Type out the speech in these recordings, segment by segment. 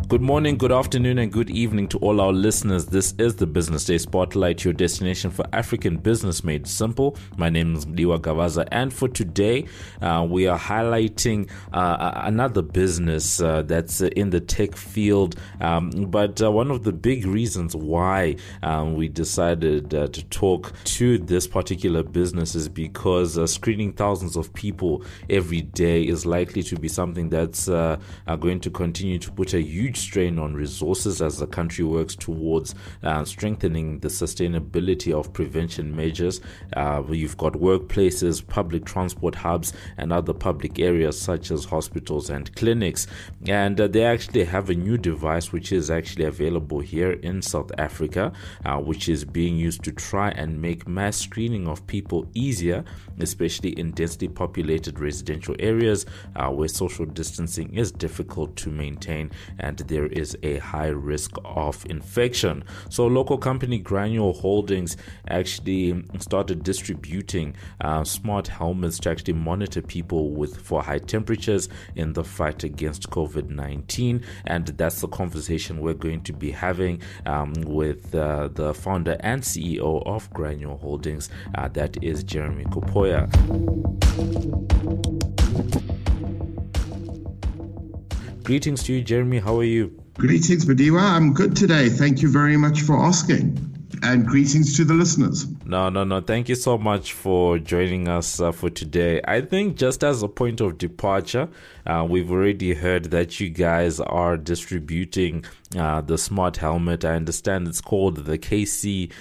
Good morning, good afternoon, and good evening to all our listeners. This is the Business Day Spotlight, your destination for African business made simple. My name is Mdiwa Gavaza, and for today, we are highlighting another business that's in the tech field. But one of the big reasons why we decided to talk to this particular business is because screening thousands of people every day is likely to be something that's going to continue to put a huge strain on resources as the country works towards strengthening the sustainability of prevention measures. You've got workplaces, public transport hubs, and other public areas such as hospitals and clinics. And they actually have a new device which is actually available here in South Africa, which is being used to try and make mass screening of people easier, especially in densely populated residential areas where social distancing is difficult to maintain and there is a high risk of infection. So local company Granular Holdings actually started distributing smart helmets to actually monitor people for high temperatures in the fight against COVID-19, and that's the conversation we're going to be having with the founder and CEO of Granular Holdings, that is Jeremy Kopoya. Greetings to you, Jeremy. How are you? Greetings, Madiwa. I'm good today. Thank you very much for asking. And greetings to the listeners. No. Thank you so much for joining us for today. I think just as a point of departure, we've already heard that you guys are distributing the smart helmet. I understand it's called the KC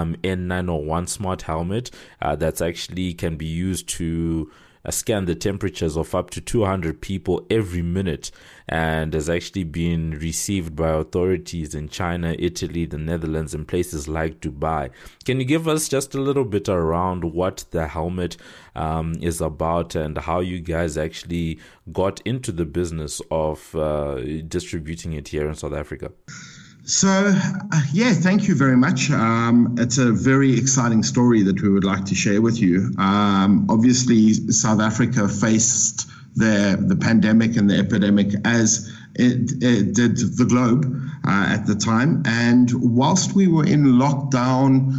N901 smart helmet. That's actually can be used to scan the temperatures of up to 200 people every minute, and has actually been received by authorities in China, Italy, the Netherlands, and places like Dubai. Can you give us just a little bit around what the helmet is about and how you guys actually got into the business of distributing it here in South Africa? So, thank you very much. It's a very exciting story that we would like to share with you. Obviously, South Africa faced the pandemic and the epidemic as it did the globe at the time. And whilst we were in lockdown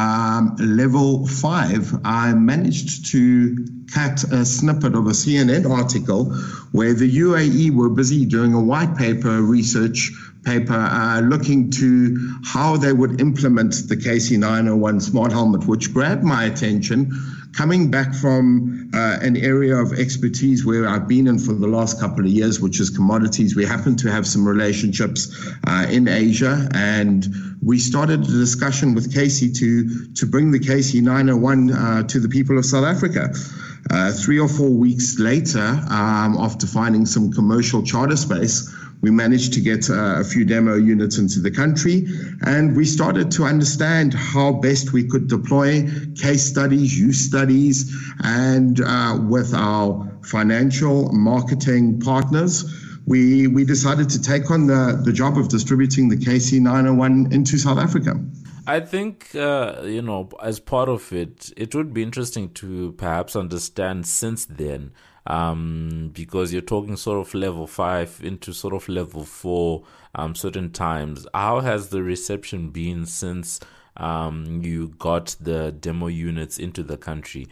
level 5, I managed to cut a snippet of a CNN article where the UAE were busy doing a white paper research paper looking to how they would implement the KC901 smart helmet, which grabbed my attention. Coming back from an area of expertise where I've been in for the last couple of years, which is commodities, we happen to have some relationships in Asia, and we started a discussion with KC to bring the KC901 to the people of South Africa. 3 or 4 weeks later, after finding some commercial charter space, we managed to get a few demo units into the country, and we started to understand how best we could deploy case studies, use studies, and with our financial marketing partners, we decided to take on the job of distributing the KC901 into South Africa. I think, as part of it, it would be interesting to perhaps understand since then, because you're talking sort of level 5 into sort of level 4 certain times. How has the reception been since you got the demo units into the country?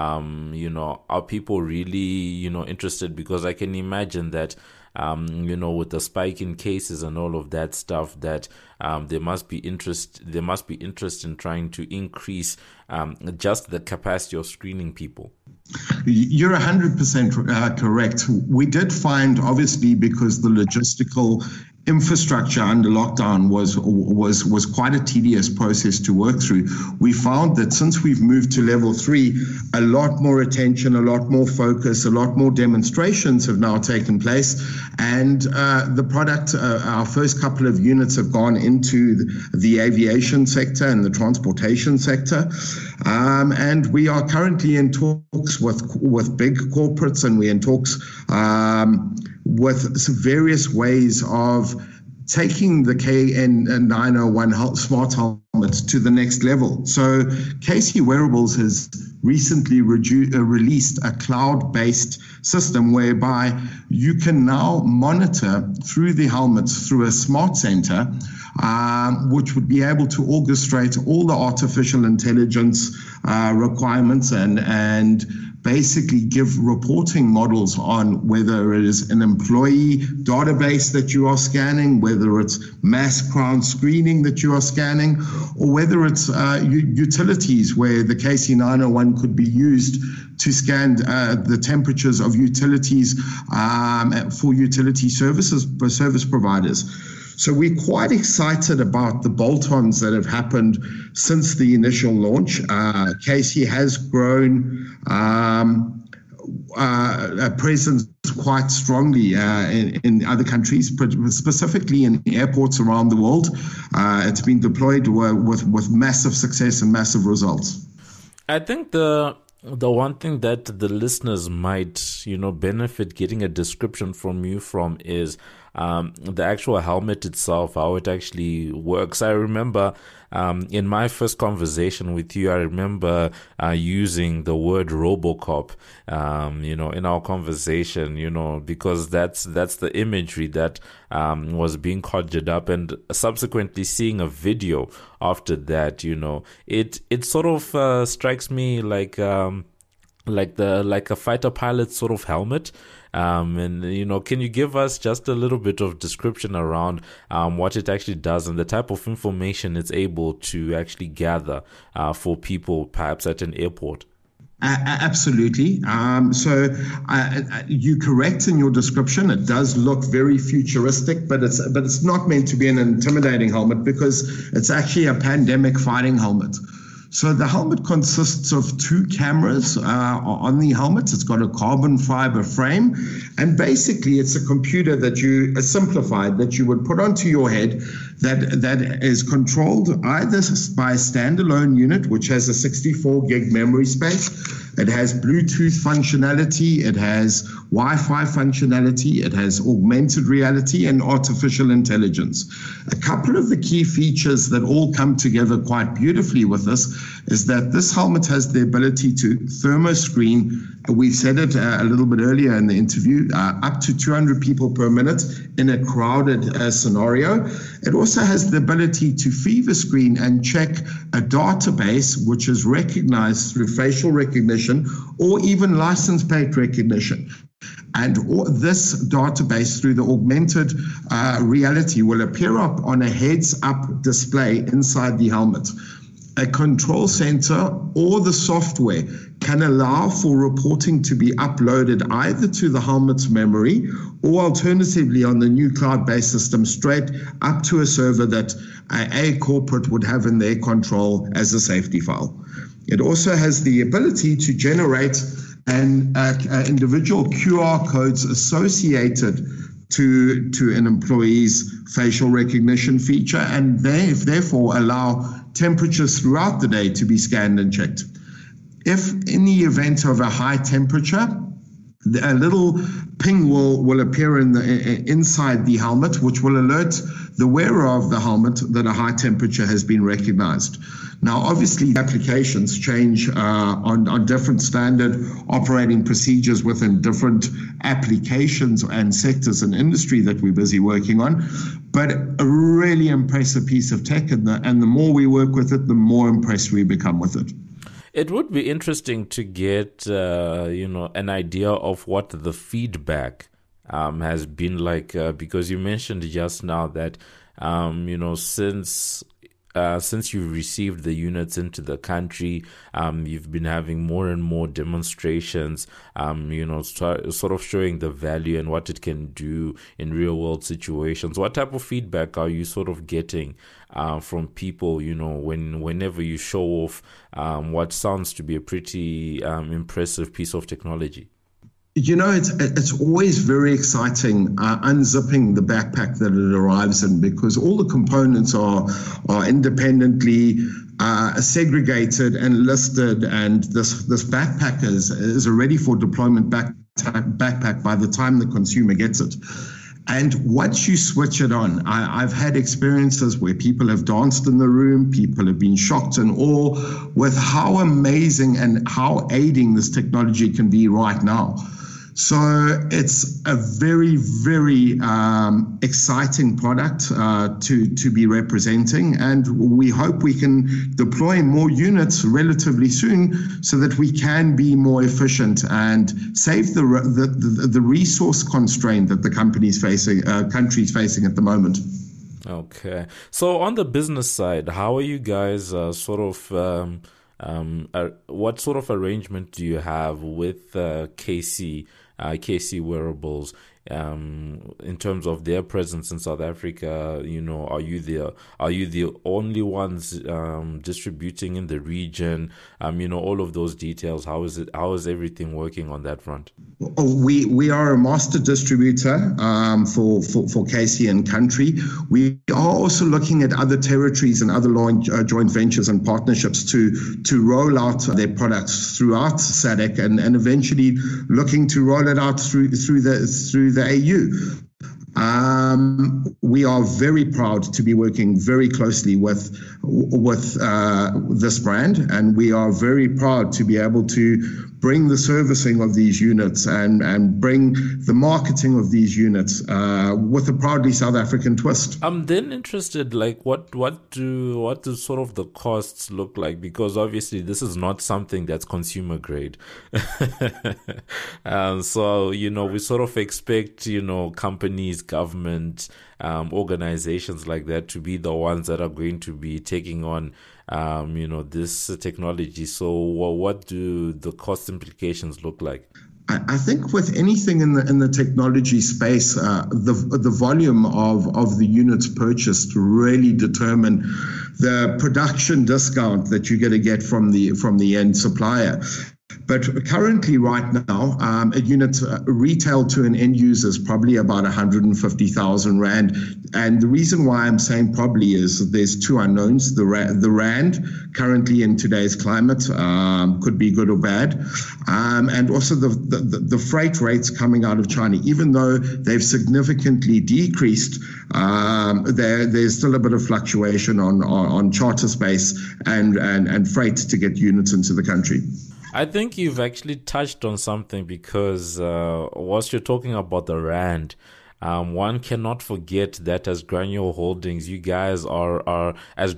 Are people really, interested? Because I can imagine that with the spike in cases and all of that stuff, that there must be interest in trying to increase just the capacity of screening people. You're 100% correct. We did find, obviously, because the logistical infrastructure under lockdown was quite a tedious process to work through. We found that since we've moved to level 3, a lot more attention, a lot more focus, a lot more demonstrations have now taken place, and the product, our first couple of units have gone into the aviation sector and the transportation sector, and we are currently in talks with big corporates, and we're in talks with various ways of taking the KN901 smart helmet to the next level. So KC Wearables has recently released a cloud-based system whereby you can now monitor through the helmets through a smart center, which would be able to orchestrate all the artificial intelligence requirements and basically give reporting models on whether it is an employee database that you are scanning, whether it's mass crowd screening that you are scanning, or whether it's utilities where the KC901 could be used to scan the temperatures of utilities for utility service providers. So we're quite excited about the bolt-ons that have happened since the initial launch. KC has grown a presence quite strongly in other countries, but specifically in airports around the world. It's been deployed with massive success and massive results. I think the one thing that the listeners might, benefit getting a description from you from is the actual helmet itself, how it actually works. I remember in my first conversation with you, I remember using the word RoboCop, in our conversation, because that's the imagery that was being conjured up, and subsequently seeing a video after that, it sort of strikes me like a fighter pilot sort of helmet. And can you give us just a little bit of description around what it actually does and the type of information it's able to actually gather for people perhaps at an airport? Absolutely. So you're correct in your description. It does look very futuristic, but it's not meant to be an intimidating helmet because it's actually a pandemic fighting helmet. So the helmet consists of two cameras on the helmet. It's got a carbon fiber frame, and basically it's a computer that simplified that you would put onto your head that is controlled either by a standalone unit, which has a 64 gig memory space. It has Bluetooth functionality, it has Wi-Fi functionality, it has augmented reality and artificial intelligence. A couple of the key features that all come together quite beautifully with this is that this helmet has the ability to thermo-screen, we said it a little bit earlier in the interview, up to 200 people per minute in a crowded scenario. It also has the ability to fever screen and check a database which is recognized through facial recognition or even license plate recognition. And this database through the augmented reality will appear up on a heads-up display inside the helmet. A control center or the software can allow for reporting to be uploaded either to the helmet's memory or alternatively on the new cloud-based system straight up to a server that a corporate would have in their control as a safety file. It also has the ability to generate individual QR codes associated to an employee's facial recognition feature, and therefore allow temperatures throughout the day to be scanned and checked. If in the event of a high temperature, a little ping will appear inside the helmet, which will alert the wearer of the helmet that a high temperature has been recognized. Now, obviously, applications change on different standard operating procedures within different applications and sectors and industry that we're busy working on. But a really impressive piece of tech, and the more we work with it, the more impressed we become with it. It would be interesting to get, an idea of what the feedback has been like, because you mentioned just now that, since you received the units into the country, you've been having more and more demonstrations, sort of showing the value and what it can do in real world situations. What type of feedback are you sort of getting from people, whenever you show off what sounds to be a pretty impressive piece of technology? It's always very exciting unzipping the backpack that it arrives in, because all the components are independently segregated and listed, and this backpack is a ready for deployment backpack by the time the consumer gets it. And once you switch it on, I've had experiences where people have danced in the room, people have been shocked and awe with how amazing and how aiding this technology can be right now. So it's a very, very exciting product to be representing, and we hope we can deploy more units relatively soon so that we can be more efficient and save the resource constraint that the country's facing at the moment. Okay, so on the business side, how are you guys what sort of arrangement do you have with KC Wearables in terms of their presence in South Africa? Are you the only ones distributing in the region? All of those details. How is everything working on that front? We are a master distributor for KC and Country. We are also looking at other territories and other joint ventures and partnerships to roll out their products throughout SADC and eventually looking to roll it out through the AU. We are very proud to be working very closely with this brand, and we are very proud to be able to bring the servicing of these units and bring the marketing of these units with a proudly South African twist. I'm then interested, like what do sort of the costs look like? Because obviously this is not something that's consumer grade. So, we sort of expect, companies, government, organizations like that to be the ones that are going to be taking on this technology. So what do the cost implications look like? I think with anything in the technology space, the volume of the units purchased really determine the production discount that you're going to get from the end supplier. But currently, right now, a unit retail to an end user is probably about 150,000 Rand. And the reason why I'm saying probably is that there's two unknowns. The Rand, currently in today's climate, could be good or bad. And also the freight rates coming out of China, even though they've significantly decreased, there's still a bit of fluctuation on charter space and freight to get units into the country. I think you've actually touched on something because whilst you're talking about the Rand, one cannot forget that as Granules Holdings, you guys are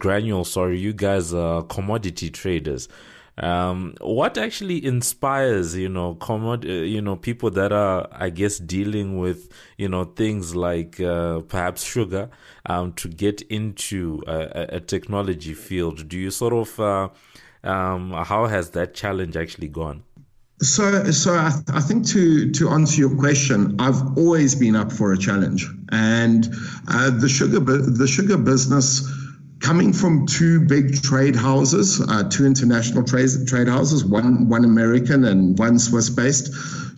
commodity traders. What actually inspires, people that are, I guess, dealing with, things like perhaps sugar, to get into a technology field? Do you sort of how has that challenge actually gone? So I think to answer your question, I've always been up for a challenge, and the sugar business, coming from two big trade houses, two international trade houses, one American and one Swiss-based.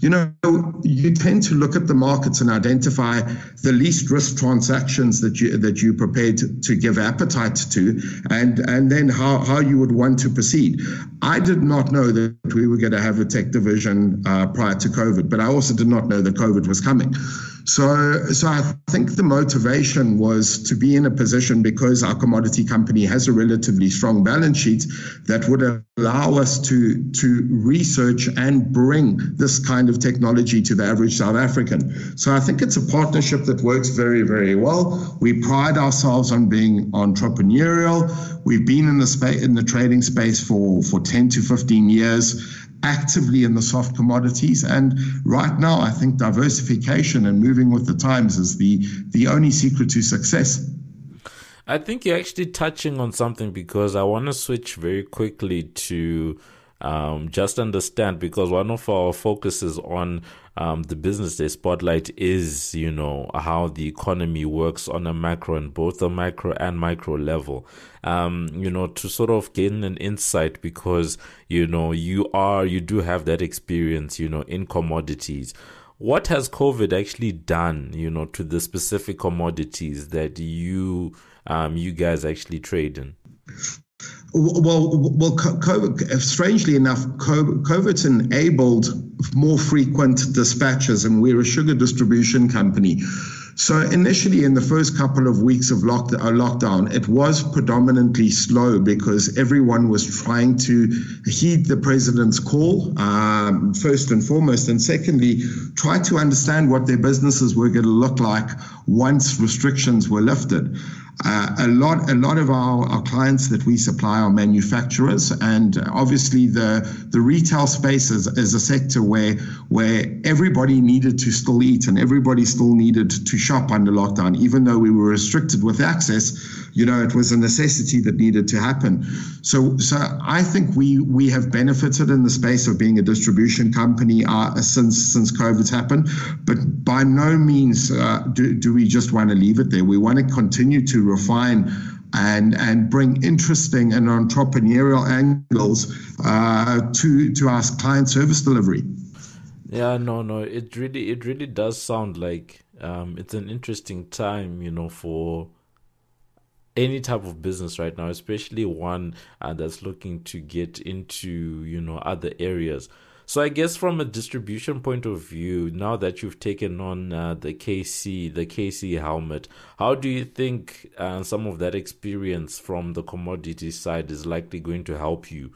You tend to look at the markets and identify the least risk transactions that you're prepared to give appetite to, and then how you would want to proceed. I did not know that we were going to have a tech division prior to COVID, but I also did not know that COVID was coming. So I think the motivation was to be in a position, because our commodity company has a relatively strong balance sheet, that would allow us to research and bring this kind of technology to the average South African. So I think it's a partnership that works very, very well. We pride ourselves on being entrepreneurial. We've been in the trading space for 10 to 15 years. Actively in the soft commodities, and right now I think diversification and moving with the times is the only secret to success. I think you're actually touching on something, because I want to switch very quickly to just understand, because one of our focuses on the Business Day Spotlight is, how the economy works on a macro and both a macro and micro level. To sort of gain an insight, because, you do have that experience, in commodities. What has COVID actually done, to the specific commodities that you guys actually trade in? Well, COVID, strangely enough, COVID's enabled more frequent dispatches, and we're a sugar distribution company. So initially, in the first couple of weeks of lockdown, it was predominantly slow because everyone was trying to heed the president's call, first and foremost, and secondly, try to understand what their businesses were going to look like once restrictions were lifted. A lot of our clients that we supply are manufacturers, and obviously the retail space is a sector where everybody needed to still eat and everybody still needed to shop under lockdown, even though we were restricted with access. It was a necessity that needed to happen. So I think we have benefited in the space of being a distribution company since COVID's happened, but by no means do we just want to leave it there. We want to continue to refine and bring interesting and entrepreneurial angles to our client service delivery. Yeah, no, it really does sound like it's an interesting time, for any type of business right now, especially one that's looking to get into, other areas. So I guess from a distribution point of view, now that you've taken on the KC helmet, how do you think some of that experience from the commodity side is likely going to help you,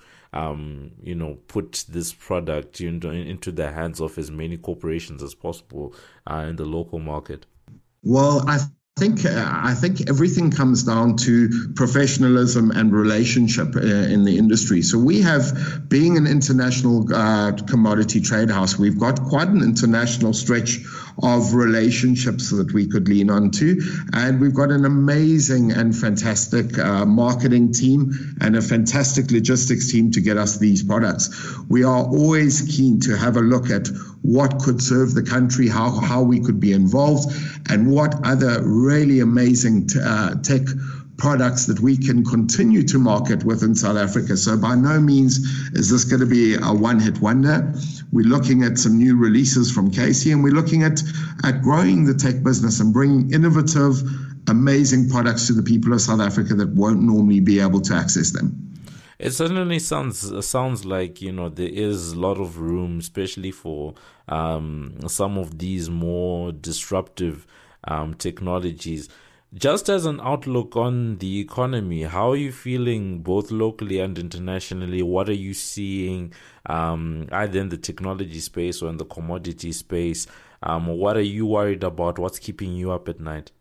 put this product into the hands of as many corporations as possible in the local market? Well, I think everything comes down to professionalism and relationship in the industry. So we have, being an international commodity trade house, we've got quite an international stretch of relationships that we could lean onto. And we've got an amazing and fantastic marketing team and a fantastic logistics team to get us these products. We are always keen to have a look at what could serve the country, how we could be involved, and what other really amazing tech products that we can continue to market within South Africa. So by no means is this going to be a one-hit wonder. We're looking at some new releases from Casey, and we're looking at growing the tech business and bringing innovative, amazing products to the people of South Africa that won't normally be able to access them. It certainly sounds like, there is a lot of room, especially for some of these more disruptive technologies. Just as an outlook on the economy, how are you feeling both locally and internationally? What are you seeing either in the technology space or in the commodity space? What are you worried about? What's keeping you up at night?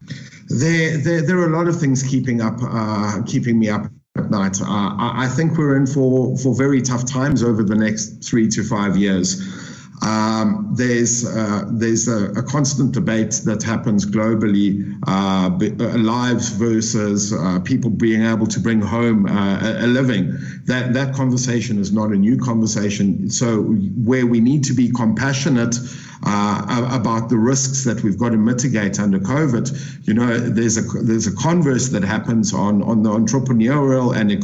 There are a lot of things keeping me up at night. I think we're in for very tough times over the next 3 to 5 years. There's a constant debate that happens globally, lives versus people being able to bring home a living. That conversation is not a new conversation. So where we need to be compassionate about the risks that we've got to mitigate under COVID, there's a converse that happens on the entrepreneurial and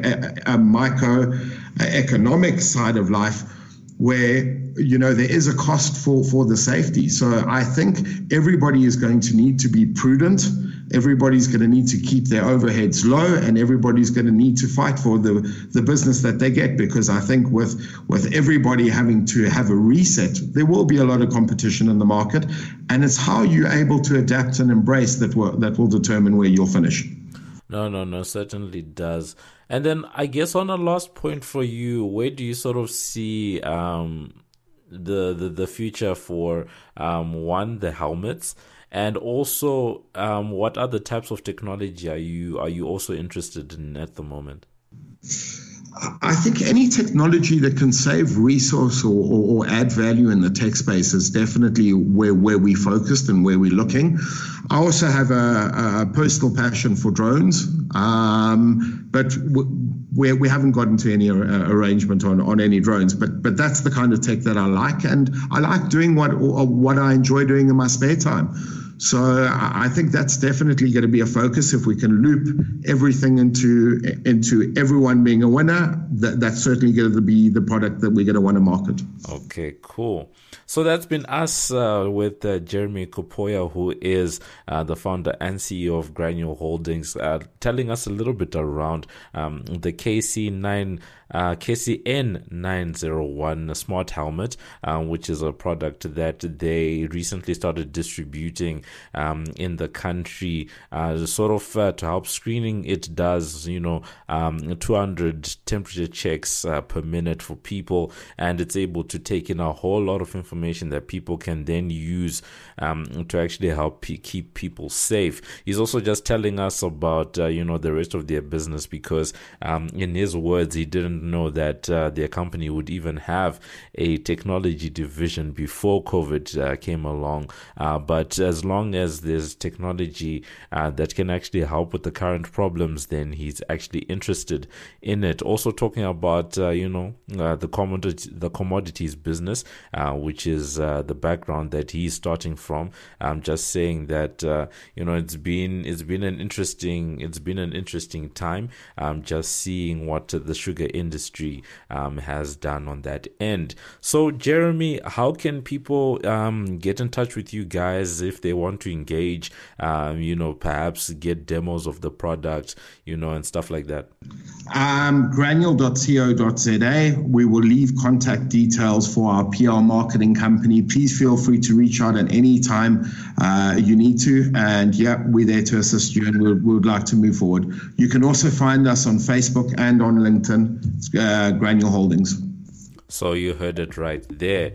microeconomic side of life, where there is a cost for the safety. So I think everybody is going to need to be prudent. Everybody's going to need to keep their overheads low, and everybody's going to need to fight for the business that they get, because I think with everybody having to have a reset, there will be a lot of competition in the market, and it's how you're able to adapt and embrace that will determine where you'll finish. No, certainly does. And then I guess on a last point for you, where do you sort of see the future for the helmets, and also what other types of technology are you also interested in at the moment? I think any technology that can save resource or add value in the tech space is definitely where we focused and where we're looking. I also have a personal passion for drones, but we haven't gotten to any arrangement on any drones. But that's the kind of tech that I like, and I like doing what I enjoy doing in my spare time. So I think that's definitely going to be a focus. If we can loop everything into everyone being a winner, that's certainly going to be the product that we're going to want to market. Okay, cool. So that's been us with Jeremy Kupoya, who is the founder and CEO of Granule Holdings, telling us a little bit around the KC9 KCN901, a smart helmet, which is a product that they recently started distributing in the country, sort of to help screening. It does, 200 temperature checks per minute for people, and it's able to take in a whole lot of information that people can then use to actually help keep people safe. He's also just telling us about, the rest of their business, because in his words, he didn't know that their company would even have a technology division before COVID came along. But as long as there's technology that can actually help with the current problems, then he's actually interested in it. Also talking about, the commodities business, which is the background that he's starting from. Just saying that, it's been an interesting time. Just seeing what the sugar industry has done on that end. So, Jeremy, how can people get in touch with you guys if they want to engage, perhaps get demos of the product, and stuff like that? Granule.co.za. We will leave contact details for our PR marketing company. Please feel free to reach out at any time you need to. And we're there to assist you, and we would like to move forward. You can also find us on Facebook and on LinkedIn, Granule Holdings. So you heard it right there.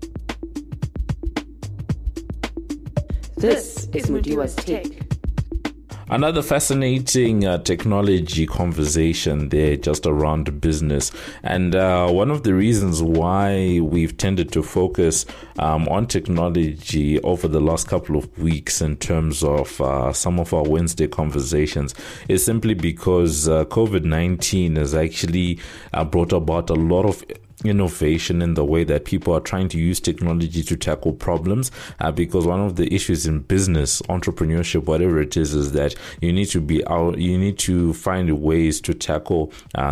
This is Mudiwa's Take. Another fascinating technology conversation there, just around business. And one of the reasons why we've tended to focus on technology over the last couple of weeks in terms of some of our Wednesday conversations is simply because COVID-19 has actually brought about a lot of innovation in the way that people are trying to use technology to tackle problems, because one of the issues in business, entrepreneurship, whatever it is that you need to find ways to tackle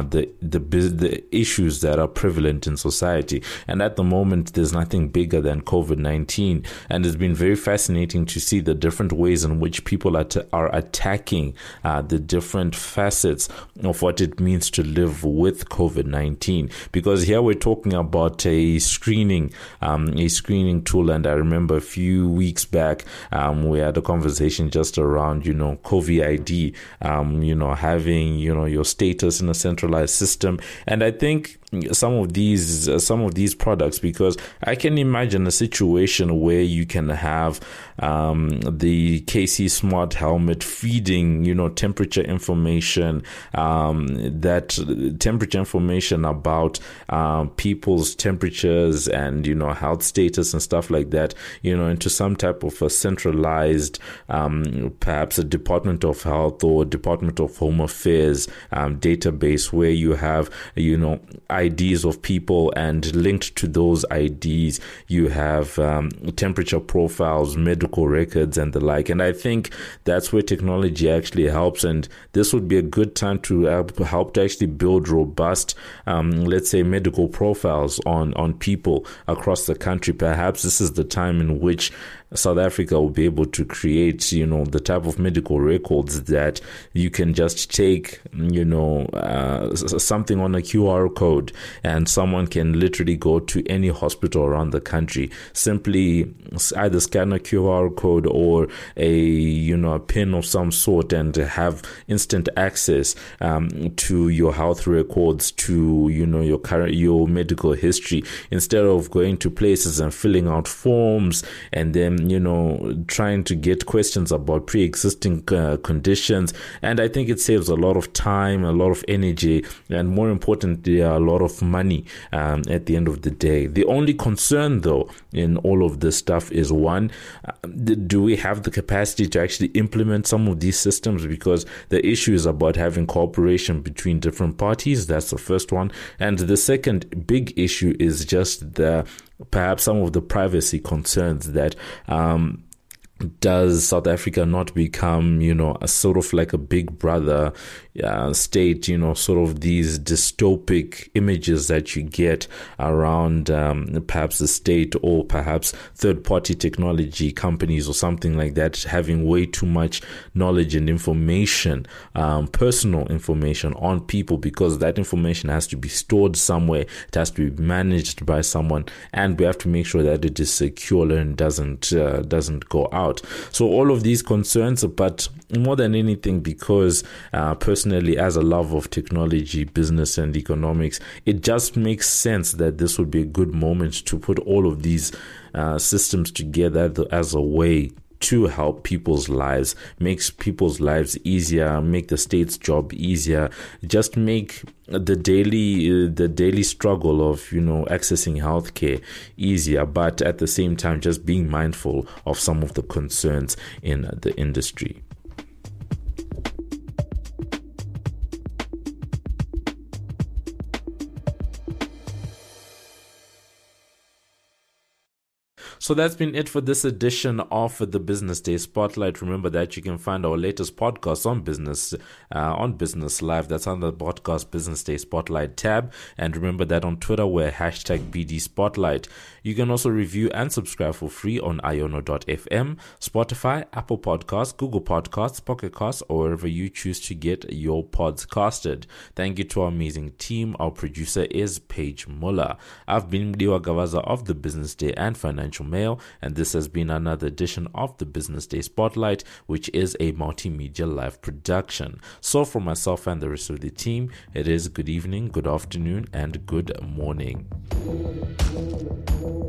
the issues that are prevalent in society. And at the moment, there's nothing bigger than COVID-19, and it's been very fascinating to see the different ways in which people are attacking the different facets of what it means to live with COVID-19. Because here we're talking about a screening tool, and I remember a few weeks back we had a conversation just around COVID-ID, having your status in a centralized system. And I think some of these products, because I can imagine a situation where you can have the KC Smart Helmet feeding temperature information, that temperature information about people's temperatures and health status and stuff like that, into some type of a centralized, perhaps a Department of Health or Department of Home Affairs database, where you have IDs of people, and linked to those IDs you have temperature profiles, medical records, and the like. And I think that's where technology actually helps, and this would be a good time to help to actually build robust, let's say, medical profiles on people across the country. Perhaps this is the time in which South Africa will be able to create, the type of medical records that you can just take, something on a QR code, and someone can literally go to any hospital around the country, simply either scan a QR code or a pin of some sort, and have instant access to your health records, to your medical history, instead of going to places and filling out forms and then trying to get questions about pre-existing conditions. And I think it saves a lot of time, a lot of energy, and more importantly, a lot of money at the end of the day. The only concern, though, in all of this stuff is, one, do we have the capacity to actually implement some of these systems? Because the issue is about having cooperation between different parties. That's the first one. And the second big issue is just perhaps some of the privacy concerns that does South Africa not become, a sort of like a big brother state, sort of these dystopic images that you get around perhaps the state or perhaps third-party technology companies or something like that having way too much knowledge and information, personal information on people, because that information has to be stored somewhere, it has to be managed by someone, and we have to make sure that it is secure and doesn't go out. So all of these concerns, but more than anything, because personally, as a lover of technology, business and economics, it just makes sense that this would be a good moment to put all of these systems together as a way to help people's lives, makes people's lives easier, make the state's job easier, just make the daily struggle of accessing healthcare easier, but at the same time just being mindful of some of the concerns in the industry. So that's been it for this edition of the Business Day Spotlight. Remember that you can find our latest podcast on Business Live. That's under the podcast Business Day Spotlight tab. And remember that on Twitter we're #BD Spotlight. You can also review and subscribe for free on iono.fm, Spotify, Apple Podcasts, Google Podcasts, Pocket Casts, or wherever you choose to get your pods casted. Thank you to our amazing team. Our producer is Paige Muller. I've been Mdiwa Gavaza of the Business Day and Financial Mail, and this has been another edition of the Business Day Spotlight, which is a multimedia live production. So for myself and the rest of the team, it is good evening, good afternoon, and good morning.